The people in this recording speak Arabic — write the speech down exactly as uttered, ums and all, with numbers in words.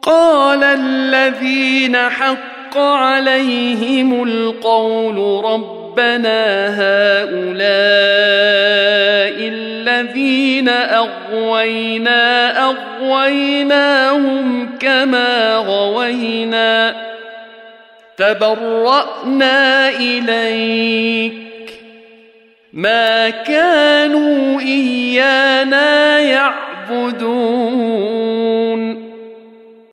قال الذين حق عليهم القول ربنا هؤلاء الذين أغوينا أغويناهم كما غوينا تبرأنا إليك ما كانوا إيانا يعبدون